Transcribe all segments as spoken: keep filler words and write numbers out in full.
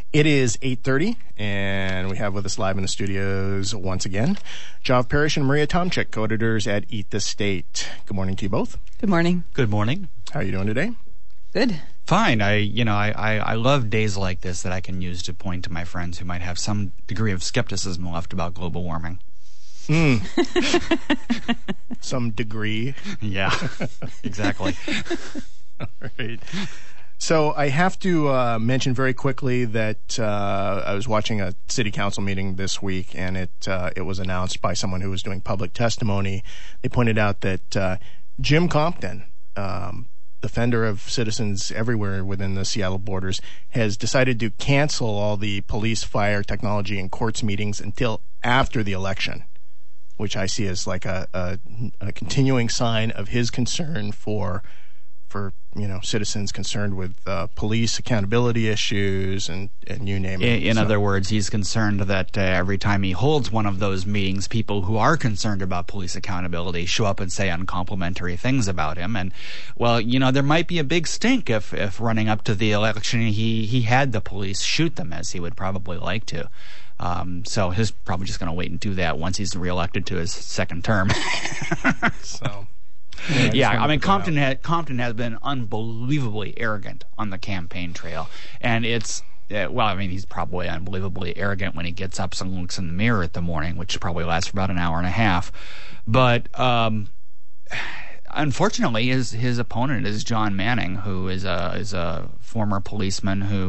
It is eight thirty, and we have with us live in the studios once again, Jav Parrish and Maria Tomczyk, co-editors at Eat the State. Good morning to you both. Good morning. Good morning. How are you doing today? Good. Fine. I, you know, I, I, I love days like this that I can use to point to my friends who might have some degree of skepticism left about global warming. Mm. Some degree. Yeah, exactly. All right. So I have to uh, mention very quickly that uh, I was watching a city council meeting this week, and it uh, it was announced by someone who was doing public testimony. They pointed out that uh, Jim Compton, um, defender of citizens everywhere within the Seattle borders, has decided to cancel all the police, fire, technology, and courts meetings until after the election, which I see as like a, a, a continuing sign of his concern for for you know citizens concerned with uh, police accountability issues and, and you name it. In, in so. other words, he's concerned that uh, every time he holds one of those meetings, people who are concerned about police accountability show up and say uncomplimentary things about him. And, well, you know, there might be a big stink if, if running up to the election he, he had the police shoot them, as he would probably like to. Um, so he's probably just going to wait and do that once he's reelected to his second term. so... Yeah, yeah I mean, Compton has, Compton has been unbelievably arrogant on the campaign trail. And it's, uh, well, I mean, he's probably unbelievably arrogant when he gets up and looks in the mirror at the morning, which probably lasts for about an hour and a half. But um, unfortunately, his his opponent is John Manning, who is a, is a former policeman who,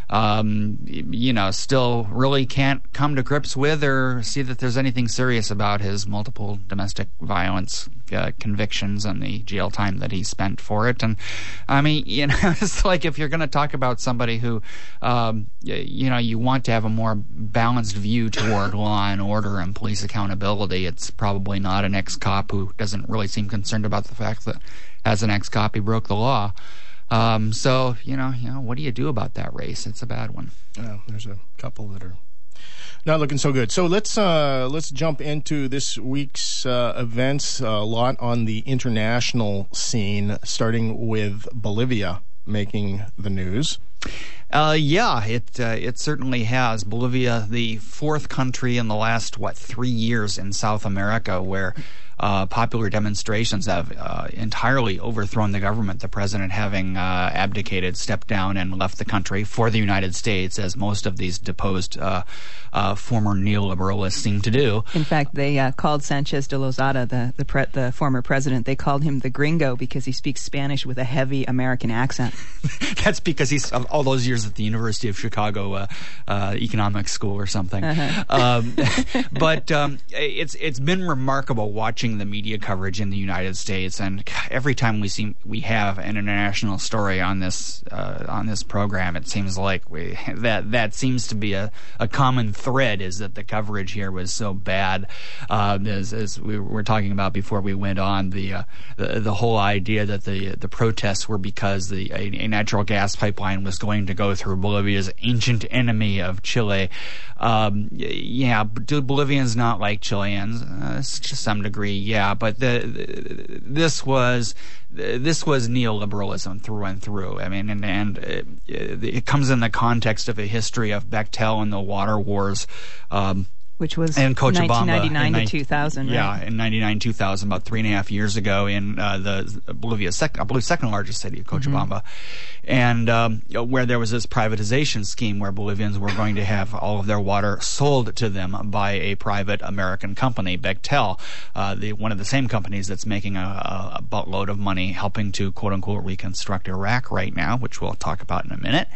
um, you know, still really can't come to grips with or see that there's anything serious about his multiple domestic violence uh, convictions and the jail time that he spent for it. And I mean, you know, it's like if you're going to talk about somebody who, um, you know, you want to have a more balanced view toward law and order and police accountability, it's probably not an ex-cop who doesn't really seem concerned about the fact that as an ex-cop he broke the law. Um, so, you know, you know, what do you do about that race? It's a bad one. Yeah, there's a couple that are not looking so good. So let's uh, let's jump into this week's uh, events. A lot on the international scene, starting with Bolivia making the news. Uh, yeah, it uh, it certainly has. Bolivia, the fourth country in the last, what, three years in South America where uh, popular demonstrations have uh, entirely overthrown the government, the president having uh, abdicated, stepped down, and left the country for the United States, as most of these deposed uh, uh, former neoliberalists seem to do. In fact, they uh, called Sanchez de Lozada, the the, pre- the former president, they called him the gringo because he speaks Spanish with a heavy American accent. That's because he's all those years at the University of Chicago uh, uh, economics school or something. Uh-huh. Um, but um, it's it's been remarkable watching the media coverage in the United States, and every time we see we have an international story on this uh, on this program, it seems like we that that seems to be a, a common thread, is that the coverage here was so bad. Uh, as, as we were talking about before we went on, the uh, the, the whole idea that the the protests were because the a, a natural gas pipeline was going to go through Bolivia's ancient enemy of Chile. Um, yeah, do Bolivians not like Chileans? Uh, to some degree, yeah. But the, the, this was this was neoliberalism through and through. I mean, and, and it, it comes in the context of a history of Bechtel and the water wars. Um, Which was in Cochabamba, nineteen ninety-nine in to two thousand, right? Yeah, in ninety-nine, two thousand, about three and a half years ago in uh, the Bolivia's second, I believe, second largest city of Cochabamba, mm-hmm. and um, where there was this privatization scheme where Bolivians were going to have all of their water sold to them by a private American company, Bechtel, uh, the one of the same companies that's making a, a buttload of money helping to quote-unquote reconstruct Iraq right now, which we'll talk about in a minute.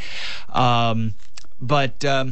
Um, but... Um,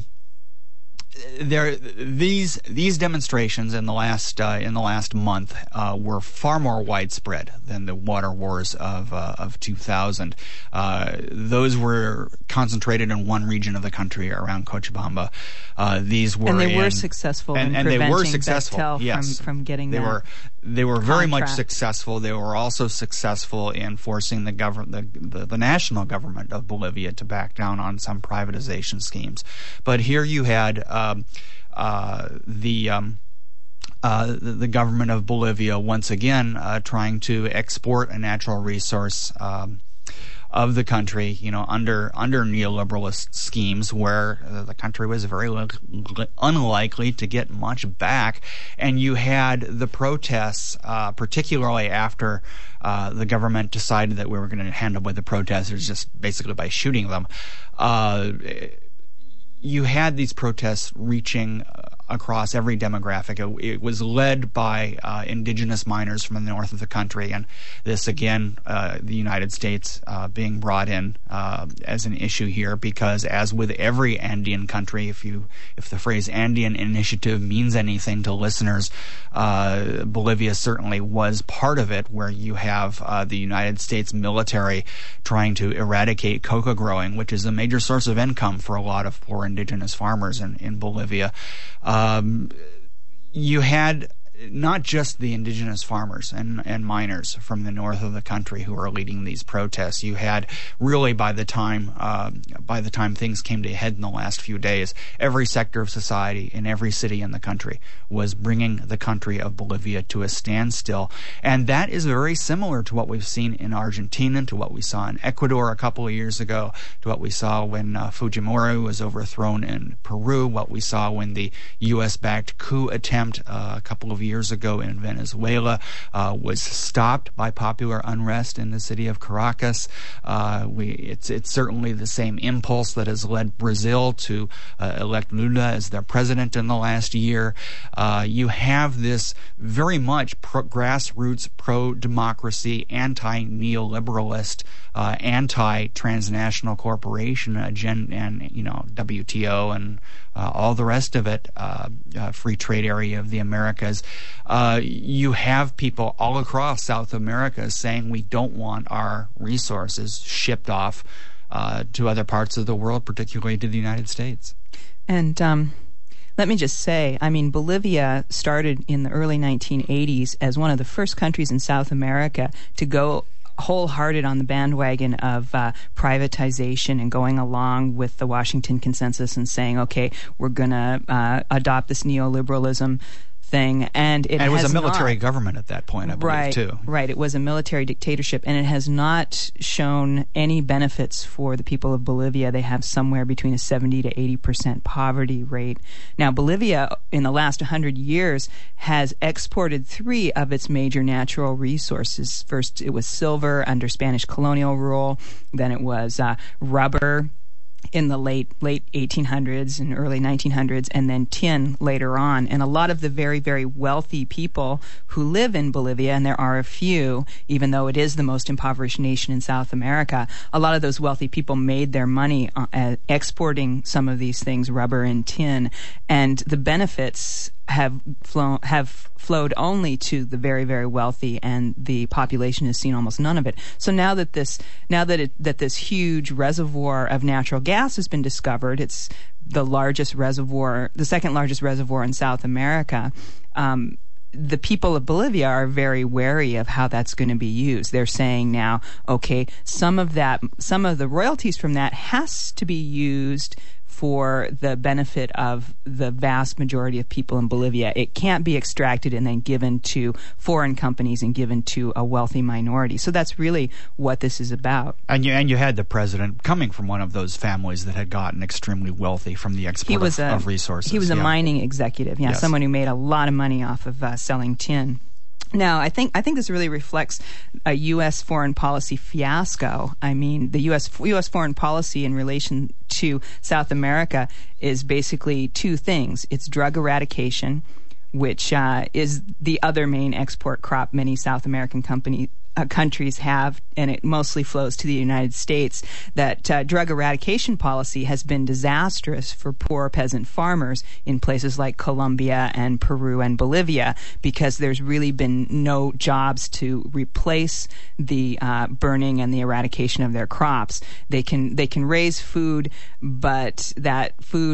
There, these these demonstrations in the last uh, in the last month uh, were far more widespread than the water wars of uh, of two thousand. Uh, those were concentrated in one region of the country around Cochabamba. Uh, these were and they in, were successful and, in and preventing they were successful. Bechtel Yes, from, from getting they that were they were very contract. much successful. They were also successful in forcing the government, the, the the national government of Bolivia, to back down on some privatization schemes. But here you had. Um, Uh, the um, uh, the government of Bolivia once again uh, trying to export a natural resource um, of the country, you know, under under neoliberalist schemes where uh, the country was very li- li- unlikely to get much back. And you had the protests, uh, particularly after uh, the government decided that we were going to handle with the protesters just basically by shooting them. Uh, you had these protests reaching uh, across every demographic. It, it was led by uh, indigenous miners from the north of the country, and this again, uh, the United States uh, being brought in uh, as an issue here, because as with every Andean country, if you if the phrase Andean Initiative means anything to listeners, uh, Bolivia certainly was part of it, where you have uh, the United States military trying to eradicate coca growing, which is a major source of income for a lot of poor indigenous farmers in, in Bolivia. Um, you had not just the indigenous farmers and, and miners from the north of the country who are leading these protests. You had really, by the time uh, by the time things came to a head in the last few days, every sector of society in every city in the country was bringing the country of Bolivia to a standstill. And that is very similar to what we've seen in Argentina, to what we saw in Ecuador a couple of years ago, to what we saw when uh, Fujimori was overthrown in Peru, what we saw when the U S-backed coup attempt uh, a couple of years years ago in Venezuela uh, was stopped by popular unrest in the city of Caracas. Uh, we, it's, it's certainly the same impulse that has led Brazil to uh, elect Lula as their president in the last year. Uh, you have this very much pro- grassroots, pro-democracy, anti-neoliberalist, uh, anti-transnational corporation agenda, and you know W T O and uh, all the rest of it, uh, uh, free trade area of the Americas. Uh, you have people all across South America saying we don't want our resources shipped off uh, to other parts of the world, particularly to the United States. And um, let me just say, I mean, Bolivia started in the early nineteen eighties as one of the first countries in South America to go wholehearted on the bandwagon of uh, privatization and going along with the Washington Consensus and saying, okay, we're going to uh, adopt this neoliberalism thing, and it, and it was has a military not, government at that point, I believe, right, too. Right, it was a military dictatorship, and it has not shown any benefits for the people of Bolivia. They have somewhere between a seventy to eighty percent poverty rate. Now, Bolivia, in the last one hundred years, has exported three of its major natural resources. First, it was silver under Spanish colonial rule. Then it was uh, rubber in the late late eighteen hundreds and early nineteen hundreds, and then tin later on. And a lot of the very, very wealthy people who live in Bolivia, and there are a few, even though it is the most impoverished nation in South America, a lot of those wealthy people made their money uh, exporting some of these things, rubber and tin, and the benefits have flown have flowed only to the very, very wealthy, and the population has seen almost none of it. So now that this now that it, that this huge reservoir of natural gas has been discovered, it's the largest reservoir, the second largest reservoir in South America. Um, the people of Bolivia are very wary of how that's going to be used. They're saying now, okay, some of that, some of the royalties from that has to be used for the benefit of the vast majority of people in Bolivia. It can't be extracted and then given to foreign companies and given to a wealthy minority. So that's really what this is about. And you and you had the president coming from one of those families that had gotten extremely wealthy from the export he was of, a, of resources. He was a yeah. mining executive, yeah, yes. someone who made a lot of money off of uh, selling tin. Now, I think I think this really reflects a U S foreign policy fiasco. I mean, the U S U S foreign policy in relation to South America is basically two things. It's drug eradication, which uh, is the other main export crop many South American company, uh, countries have, and it mostly flows to the United States. That uh, drug eradication policy has been disastrous for poor peasant farmers in places like Colombia and Peru and Bolivia, because there's really been no jobs to replace the uh, burning and the eradication of their crops. They can they can raise food, but that food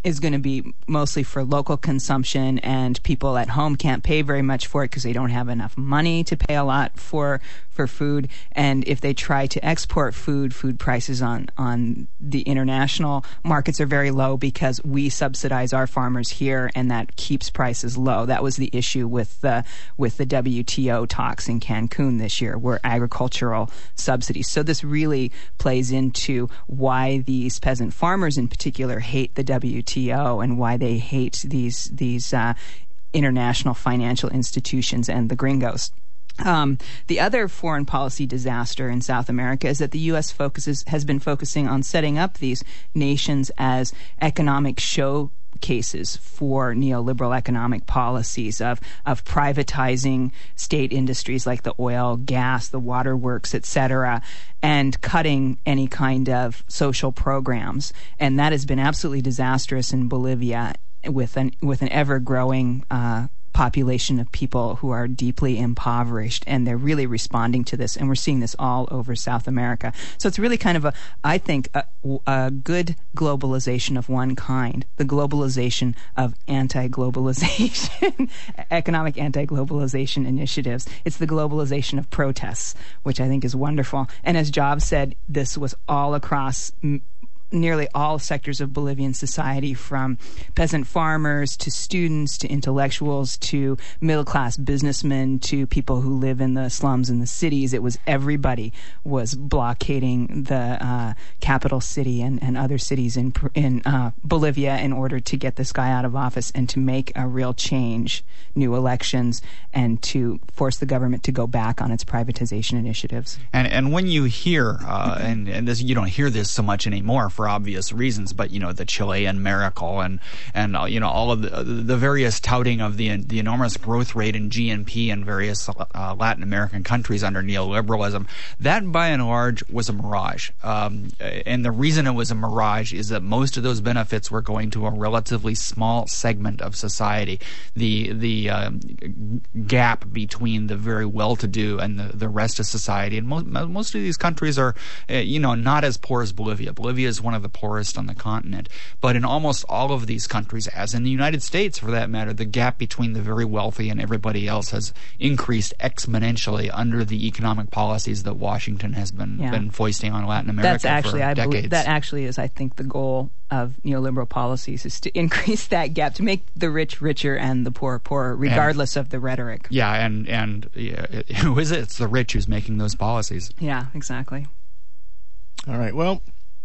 is going to be mostly for local consumption, and people at home can't pay very much for it because they don't have enough money to pay a lot for for food. And if they try to export food, food prices on, on the international markets are very low because we subsidize our farmers here, and that keeps prices low. That was the issue with the with the W T O talks in Cancun this year, were agricultural subsidies. So this really plays into why these peasant farmers in particular hate the W T O and why they hate these these uh, international financial institutions and the gringos. Um, the other foreign policy disaster in South America is that the U S focuses has been focusing on setting up these nations as economic showcases for neoliberal economic policies of of privatizing state industries like the oil, gas, the waterworks, et cetera, and cutting any kind of social programs. And that has been absolutely disastrous in Bolivia with an with an ever growing uh, population of people who are deeply impoverished, and they're really responding to this, and we're seeing this all over South America. So it's really kind of a, I think, a, a good globalization of one kind, the globalization of anti-globalization, economic anti-globalization initiatives. It's the globalization of protests, which I think is wonderful. And as Job said, this was all across m- nearly all sectors of Bolivian society, from peasant farmers to students to intellectuals to middle-class businessmen to people who live in the slums in the cities. It was everybody was blockading the uh, capital city and, and other cities in in uh, Bolivia in order to get this guy out of office and to make a real change, new elections, and to force the government to go back on its privatization initiatives. And and when you hear, uh, and, and this, you don't hear this so much anymore for obvious reasons, but you know, the Chilean miracle and and uh, you know, all of the the various touting of the the enormous growth rate in G N P in various uh, Latin American countries under neoliberalism, that by and large was a mirage. Um, and the reason it was a mirage is that most of those benefits were going to a relatively small segment of society. The the uh, gap between the very well-to-do and the, the rest of society, and most most of these countries are, uh, you know, not as poor as Bolivia. Bolivia is one of the poorest on the continent. But in almost all of these countries, as in the United States for that matter, the gap between the very wealthy and everybody else has increased exponentially under the economic policies that Washington has been, yeah. been foisting on Latin America That's actually, for I decades. believe, that actually is, I think, the goal of neoliberal policies, is to increase that gap, to make the rich richer and the poor poorer, regardless and, of the rhetoric. Yeah, and, and yeah, who is it? It's the rich who's making those policies. Yeah, exactly. All right, well,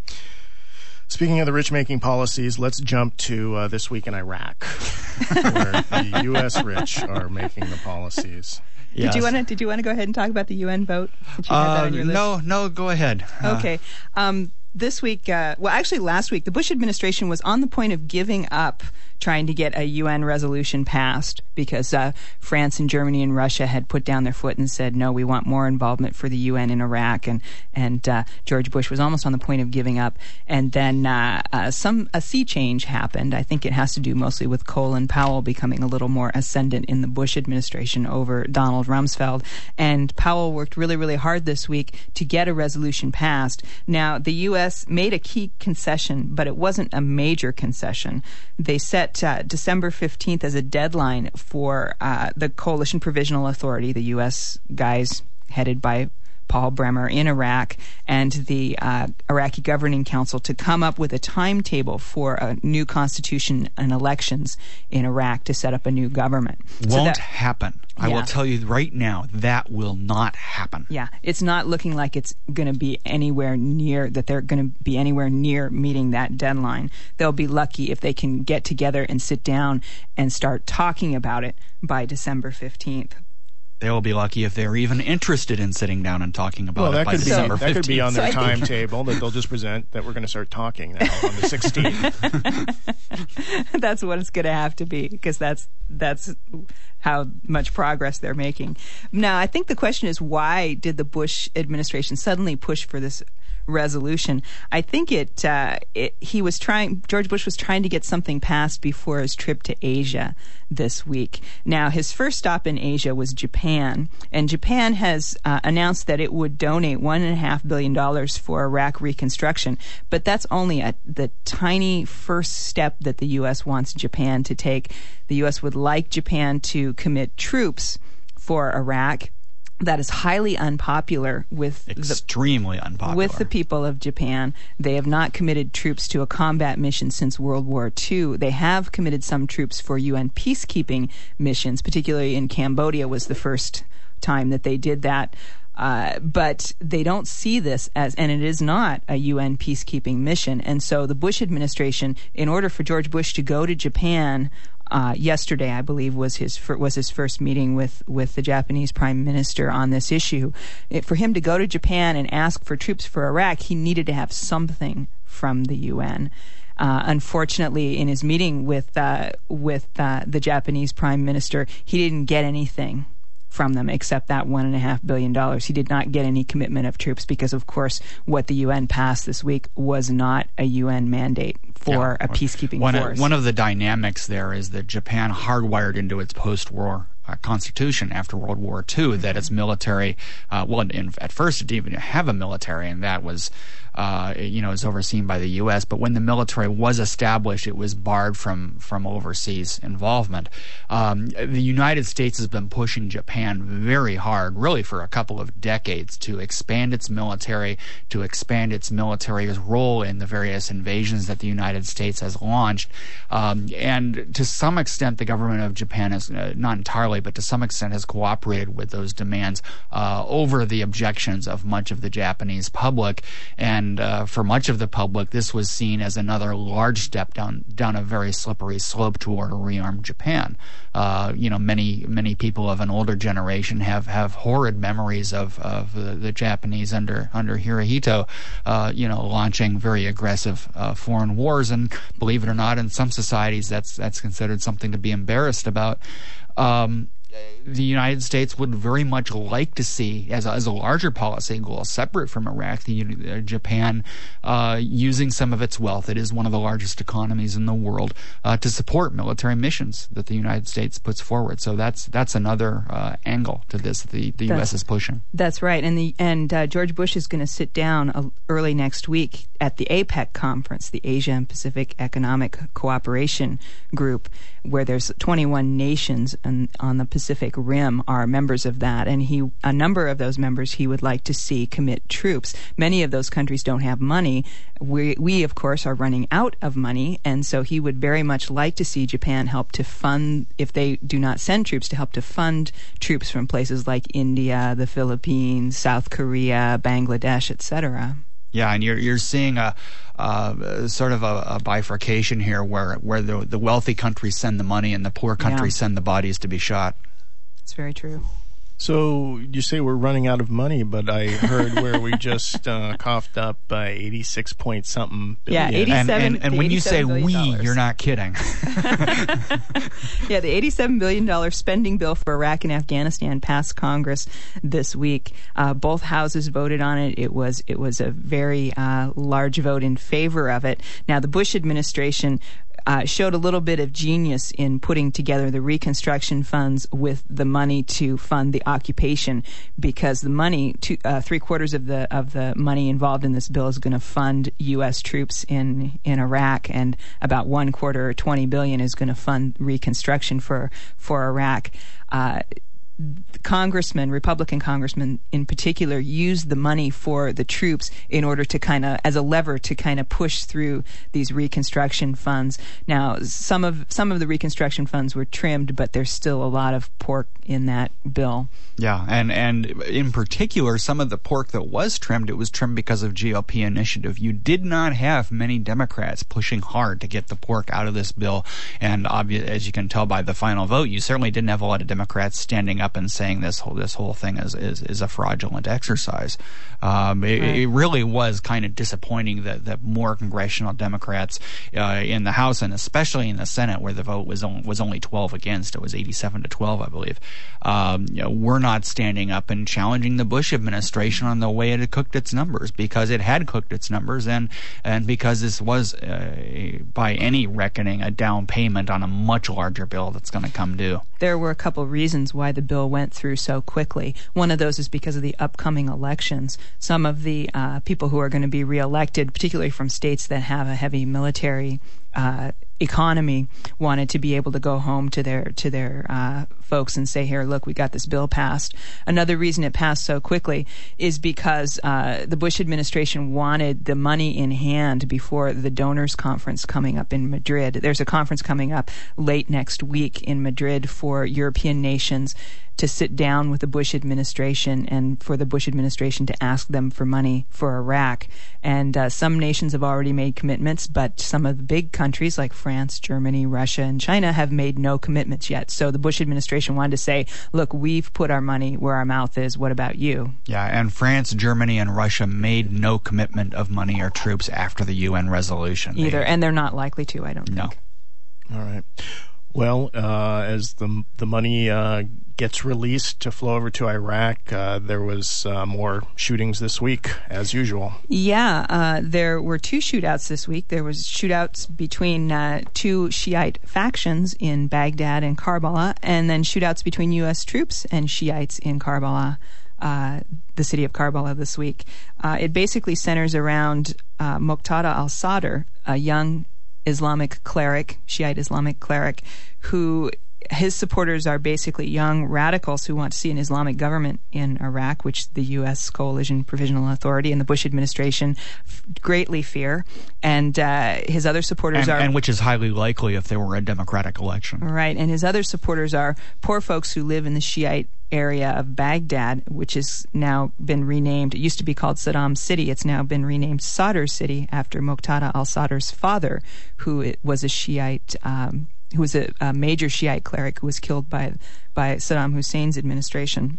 speaking of the rich-making policies, let's jump to uh, This Week in Iraq, where the U S rich are making the policies. Yes. Did you want to? Did you want to go ahead and talk about the U N vote? Did you have that uh, on your list? No, no, go ahead. Okay. Um, this week, uh, well, actually last week, the Bush administration was on the point of giving up trying to get a U N resolution passed because uh, France and Germany and Russia had put down their foot and said, no, we want more involvement for the U N in Iraq. And and uh, George Bush was almost on the point of giving up. And then uh, uh, some a sea change happened. I think it has to do mostly with Colin Powell becoming a little more ascendant in the Bush administration over Donald Rumsfeld. And Powell worked really, really hard this week to get a resolution passed. Now, the U S made a key concession, but it wasn't a major concession. They set Uh, December fifteenth as a deadline for uh, the Coalition Provisional Authority, the U S guys headed by Paul Bremer in Iraq, and the uh, Iraqi Governing Council to come up with a timetable for a new constitution and elections in Iraq to set up a new government. Won't so that, happen. I yeah. will tell you right now, that will not happen. Yeah, it's not looking like it's going to be anywhere near, that they're going to be anywhere near meeting that deadline. They'll be lucky if they can get together and sit down and start talking about it by December fifteenth. They will be lucky if they're even interested in sitting down and talking about well, it that by could December be, fifteenth. That could be on their so timetable that they'll just present that we're going to start talking now on the sixteenth. That's what it's going to have to be, because that's that's how much progress they're making. Now, I think the question is, why did the Bush administration suddenly push for this resolution. I think it, uh, it he was trying George Bush was trying to get something passed before his trip to Asia this week. Now, his first stop in Asia was Japan, and Japan has uh, announced that it would donate one and a half billion dollars for Iraq reconstruction. But that's only a, the tiny first step that the U S wants Japan to take. The U S would like Japan to commit troops for Iraq. That is highly unpopular with extremely the, unpopular with the people of Japan. They have not committed troops to a combat mission since World War Two. They have committed some troops for U N peacekeeping missions, particularly in Cambodia was the first time that they did that. Uh, but they don't see this as, and it is not a U N peacekeeping mission. And so the Bush administration, in order for George Bush to go to Japan, uh, yesterday, I believe, was his fir- was his first meeting with, with the Japanese Prime Minister on this issue. It, for him to go to Japan and ask for troops for Iraq, he needed to have something from the U N. Uh, unfortunately, in his meeting with uh, with uh, the Japanese Prime Minister, he didn't get anything from them except that one and a half billion dollars. He did not get any commitment of troops because, of course, what the U N passed this week was not a U N mandate for yeah. a peacekeeping one force. Of, one of the dynamics there is that Japan hardwired into its post-war Uh, constitution after World War Two mm-hmm. that its military, uh, well, in, at first it didn't even have a military, and that was, uh, you know, is overseen by the U S. But when the military was established, it was barred from from overseas involvement. Um, the United States has been pushing Japan very hard, really for a couple of decades, to expand its military, to expand its military's role in the various invasions that the United States has launched, um, and to some extent, the government of Japan has uh, not entirely, but to some extent has cooperated with those demands uh, over the objections of much of the Japanese public. And uh, for much of the public, this was seen as another large step down down a very slippery slope toward a rearmed Japan. Uh, you know, many many people of an older generation have, have horrid memories of, of the, the Japanese under under Hirohito, uh, you know, launching very aggressive uh, foreign wars. And believe it or not, in some societies, that's that's considered something to be embarrassed about. Um, the United States would very much like to see, as a, as a larger policy goal, separate from Iraq, the, uh, Japan uh, using some of its wealth. It is one of the largest economies in the world uh, to support military missions that the United States puts forward. So that's that's another uh, angle to this that the, the U S is pushing. That's right, and the and uh, George Bush is going to sit down uh, early next week at the APEC conference, the Asia and Pacific Economic Cooperation Group, where there's twenty-one nations on, on the Pacific Rim are members of that, and he a number of those members he would like to see commit troops. Many of those countries don't have money. We, we of course, are running out of money, and so he would very much like to see Japan help to fund, if they do not send troops, to help to fund troops from places like India, the Philippines, South Korea, Bangladesh, et cetera. Yeah, and you're you're seeing a uh, sort of a, a bifurcation here, where where the the wealthy countries send the money and the poor countries yeah. send the bodies to be shot. It's very true. So you say we're running out of money, but I heard where we just uh, coughed up uh, eighty-six point something billion. Yeah, eighty-seven. And, and, and when you say we, dollars. You're not kidding. Yeah, the eighty-seven billion dollars spending bill for Iraq and Afghanistan passed Congress this week. Uh, both houses voted on it. It was it was a very uh, large vote in favor of it. Now, the Bush administration Uh, showed a little bit of genius in putting together the reconstruction funds with the money to fund the occupation, because the money, two, uh, three quarters of the of the money involved in this bill is going to fund U S troops in in Iraq, and about one quarter, or twenty billion, is going to fund reconstruction for for Iraq. Uh, Congressmen, Republican congressmen in particular, used the money for the troops in order to kind of, as a lever to kind of push through these reconstruction funds. Now, some of some of the reconstruction funds were trimmed, but there's still a lot of pork in that bill. Yeah, and, and in particular, some of the pork that was trimmed, it was trimmed because of G O P initiative. You did not have many Democrats pushing hard to get the pork out of this bill, and obvious, as you can tell by the final vote, you certainly didn't have a lot of Democrats standing up up and saying this whole this whole thing is is, is a fraudulent exercise. Um, it, right. it really was kind of disappointing that, that more congressional Democrats uh, in the House and especially in the Senate, where the vote was only, was only twelve against, it was eighty-seven to twelve, I believe. Um, you know, we're not standing up and challenging the Bush administration on the way it had cooked its numbers, because it had cooked its numbers, and and because this was, uh, by any reckoning, a down payment on a much larger bill that's going to come due. There were a couple of reasons why the bill went through so quickly. One of those is because of the upcoming elections. Some of the uh, people who are going to be reelected, particularly from states that have a heavy military uh, economy, wanted to be able to go home to their to their uh, folks and say, here, look, we got this bill passed. Another reason it passed so quickly is because uh, the Bush administration wanted the money in hand before the donors conference coming up in Madrid. There's a conference coming up late next week in Madrid for European nations to sit down with the Bush administration and for the Bush administration to ask them for money for Iraq. And uh, some nations have already made commitments, but some of the big countries like France, Germany, Russia, and China have made no commitments yet. So the Bush administration wanted to say, look, we've put our money where our mouth is. What about you? Yeah, and France, Germany, and Russia made no commitment of money or troops after the U N resolution. Either, they, and they're not likely to, I don't no. think. All right. Well, uh, as the the money uh, gets released to flow over to Iraq, uh, there was uh, more shootings this week, as usual. Yeah, uh, there were two shootouts this week. There was shootouts between uh, two Shiite factions in Baghdad and Karbala, and then shootouts between U S troops and Shiites in Karbala, uh, the city of Karbala this week. Uh, it basically centers around uh, Muqtada al-Sadr, a young Islamic cleric, Shiite Islamic cleric, who his supporters are basically young radicals who want to see an Islamic government in Iraq, which the U S Coalition Provisional Authority and the Bush administration f- greatly fear. And uh, his other supporters and, are... And which is highly likely if there were a democratic election. Right. And his other supporters are poor folks who live in the Shiite area of Baghdad, which has now been renamed. It used to be called Saddam City. It's now been renamed Sadr City after Muqtada al-Sadr's father, who was a Shiite... Um, who was a, a major Shiite cleric who was killed by by Saddam Hussein's administration.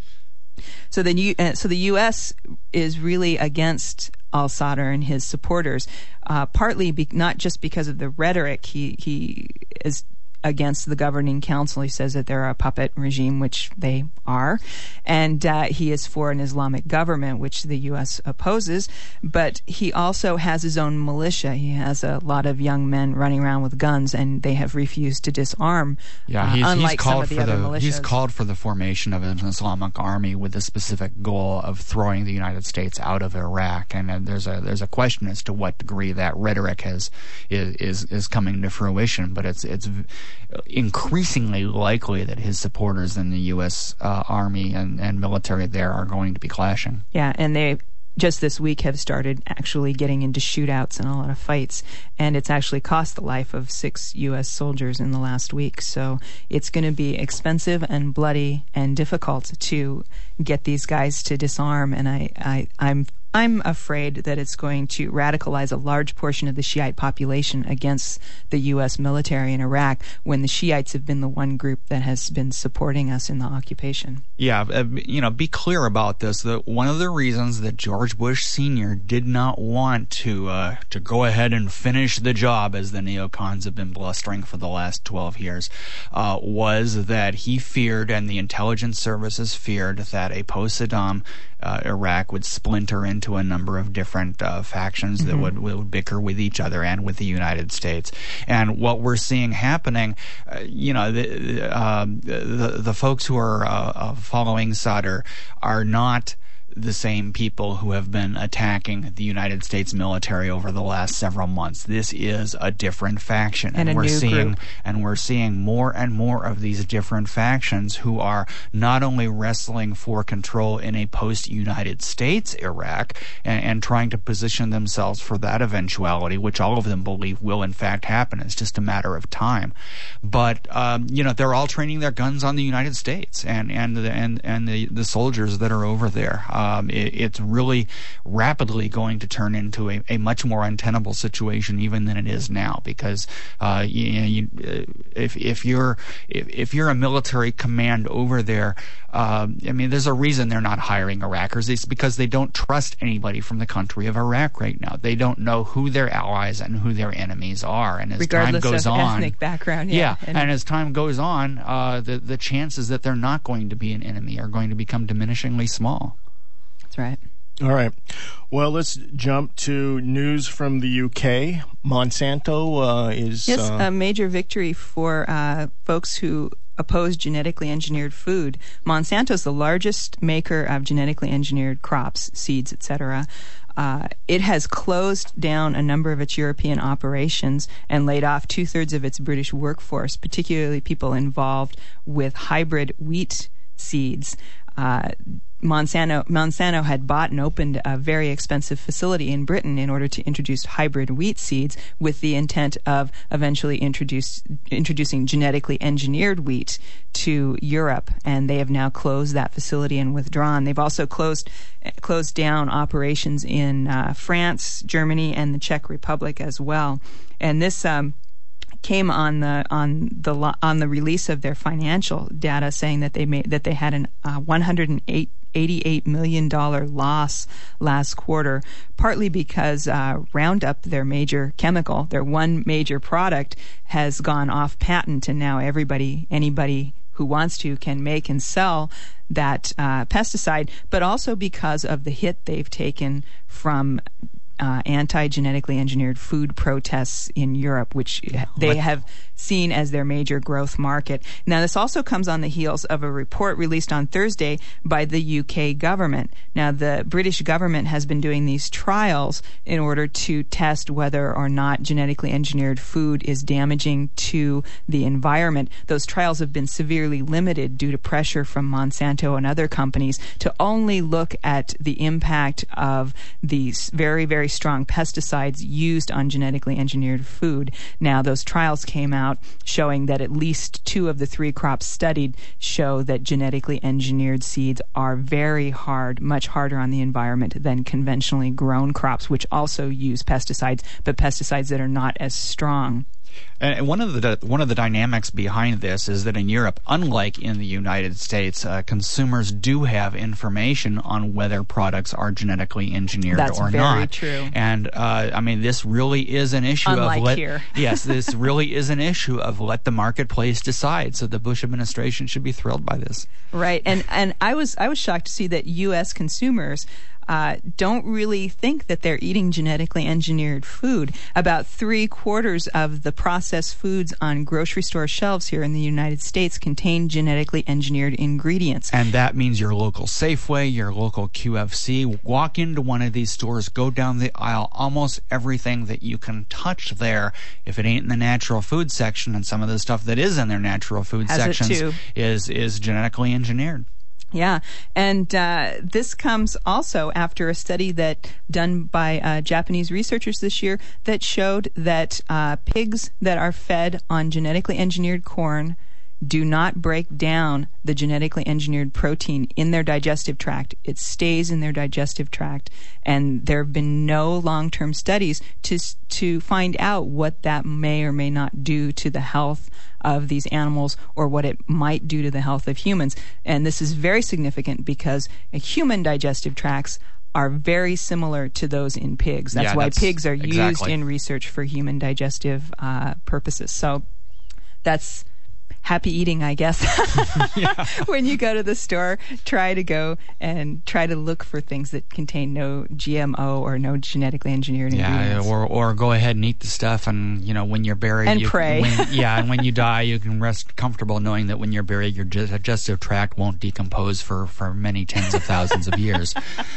So the U, uh, so the U S is really against al-Sadr and his supporters, uh, partly be, not just because of the rhetoric. He he is against the governing council. He says that they're a puppet regime, which they are, and uh, he is for an Islamic government, which the U S opposes. But he also has his own militia. He has a lot of young men running around with guns, and they have refused to disarm. Yeah, he's, uh, unlike he's called some of the for other the militias. he's called for the formation of an Islamic army with the specific goal of throwing the United States out of Iraq. And uh, there's a there's a question as to what degree that rhetoric has is is, is coming to fruition. But it's it's increasingly likely that his supporters in the U S uh, Army and, and military there are going to be clashing. Yeah, and they just this week have started actually getting into shootouts and a lot of fights, and it's actually cost the life of six U S soldiers in the last week. So it's going to be expensive and bloody and difficult to get these guys to disarm, and I, I, I'm I'm afraid that it's going to radicalize a large portion of the Shiite population against the U S military in Iraq, when the Shiites have been the one group that has been supporting us in the occupation. Yeah, uh, you know, be clear about this. That one of the reasons that George Bush Senior did not want to uh, to go ahead and finish the job, as the neocons have been blustering for the last twelve years, uh, was that he feared, and the intelligence services feared, that a post-Saddam uh, Iraq would splinter into a number of different uh, factions mm-hmm. that would, would bicker with each other and with the United States. And what we're seeing happening, uh, you know, the, uh, the the folks who are uh, uh, following Sadr are not the same people who have been attacking the United States military over the last several months. This is a different faction, and, and we're new seeing group. and we're seeing more and more of these different factions who are not only wrestling for control in a post-United States Iraq and, and trying to position themselves for that eventuality, which all of them believe will in fact happen. It's just a matter of time. But um, you know, they're all training their guns on the United States and and the, and and the the soldiers that are over there. Uh, um, it, it's really rapidly going to turn into a, a much more untenable situation even than it is now. Because uh, you know, you, if if you're if, if you're a military command over there, uh, I mean, there's a reason they're not hiring Iraqis. It's because they don't trust anybody from the country of Iraq right now. They don't know who their allies and who their enemies are. And as regardless time goes of on, ethnic background, yeah, yeah, and, and as time goes on, uh, the the chances that they're not going to be an enemy are going to become diminishingly small. That's right. All right. Well, let's jump to news from the U K. Monsanto uh, is yes, uh, a major victory for uh, folks who oppose genetically engineered food. Monsanto is the largest maker of genetically engineered crops, seeds, et cetera. Uh, it has closed down a number of its European operations and laid off two-thirds of its British workforce, particularly people involved with hybrid wheat seeds. Uh, Monsanto, Monsanto had bought and opened a very expensive facility in Britain in order to introduce hybrid wheat seeds with the intent of eventually introduce, introducing genetically engineered wheat to Europe. And they have now closed that facility and withdrawn. They've also closed closed down operations in uh, France, Germany, and the Czech Republic as well. And this um, came on the on the on the release of their financial data, saying that they made that they had an uh, one hundred eighty-eight million dollars loss last quarter, partly because uh, Roundup, their major chemical, their one major product, has gone off patent, and now everybody, anybody who wants to, can make and sell that uh, pesticide, but also because of the hit they've taken from Uh, anti-genetically engineered food protests in Europe, which they What? have seen as their major growth market. Now, this also comes on the heels of a report released on Thursday by the U K government. Now, the British government has been doing these trials in order to test whether or not genetically engineered food is damaging to the environment. Those trials have been severely limited due to pressure from Monsanto and other companies to only look at the impact of these very, very strong pesticides used on genetically engineered food. Now, those trials came out showing that at least two of the three crops studied show that genetically engineered seeds are very hard, much harder on the environment than conventionally grown crops, which also use pesticides, but pesticides that are not as strong. And one of the one of the dynamics behind this is that in Europe, unlike in the United States, uh, consumers do have information on whether products are genetically engineered That's or very not. true. And uh, I mean, this really is an issue Unlike of let, here. yes, this really is an issue of let the marketplace decide. So the Bush administration should be thrilled by this. Right, and and I was I was shocked to see that U S consumers Uh, don't really think that they're eating genetically engineered food. About three quarters of the processed foods on grocery store shelves here in the United States contain genetically engineered ingredients. And that means your local Safeway, your local Q F C. Walk into one of these stores, go down the aisle. Almost everything that you can touch there, if it ain't in the natural food section, and some of the stuff that is in their natural food Has it sections too. is is genetically engineered. Yeah, and uh, this comes also after a study that done by uh, Japanese researchers this year that showed that uh, pigs that are fed on genetically engineered corn do not break down the genetically engineered protein in their digestive tract. It stays in their digestive tract, and there have been no long-term studies to to find out what that may or may not do to the health of these animals or what it might do to the health of humans. And this is very significant because human digestive tracts are very similar to those in pigs. That's Yeah, why that's pigs are used exactly. in research for human digestive uh, purposes. So that's happy eating, I guess. Yeah. When you go to the store, try to go and try to look for things that contain no G M O or no genetically engineered Yeah, ingredients. or or go ahead and eat the stuff, and you know when you're buried, And you, pray. When, yeah, and when you die, you can rest comfortable knowing that when you're buried, your digestive tract won't decompose for for many tens of thousands of years.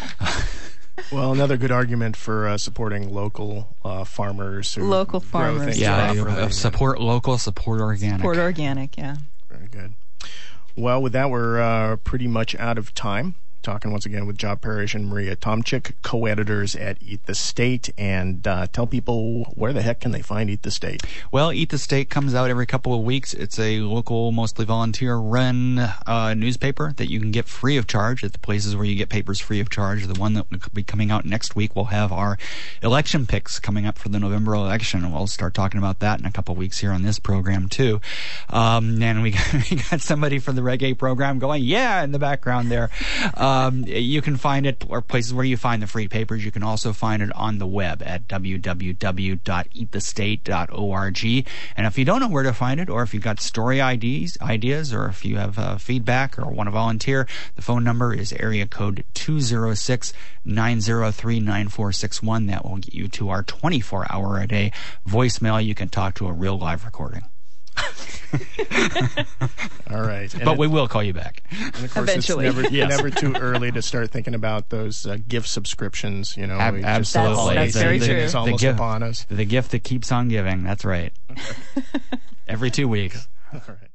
Well, another good argument for uh, supporting local uh, farmers who Local grow farmers. things Yeah, properly. uh, support local, support organic. Support organic, yeah. Very good. Well, with that, we're uh, pretty much out of time. talking once again with John Parrish and Maria Tomchik, co-editors at Eat the State. And uh, tell people, where the heck can they find Eat the State? Well, Eat the State comes out every couple of weeks. It's a local, mostly volunteer-run uh, newspaper that you can get free of charge at the places where you get papers free of charge. The one that will be coming out next week will have our election picks coming up for the November election. We'll start talking about that in a couple of weeks here on this program, too. Um, and we got, we got somebody from the Reggae program going, yeah, in the background there. Um, you can find it, or places where you find the free papers. You can also find it on the web at w w w dot eat the state dot org. And if you don't know where to find it, or if you've got story ideas, ideas, or if you have uh, feedback or want to volunteer, the phone number is area code two zero six, nine zero three, nine four six one. That will get you to our twenty-four hour a day voicemail. You can talk to a real live recording. All right. And but it, we will call you back. And of course, Eventually. it's never, Yes. never too early to start thinking about those uh, gift subscriptions. You know, Ab- we just- absolutely. That's- that's very the, true. It's almost the gift, upon us. The gift that keeps on giving. That's right. Every two weeks. All right.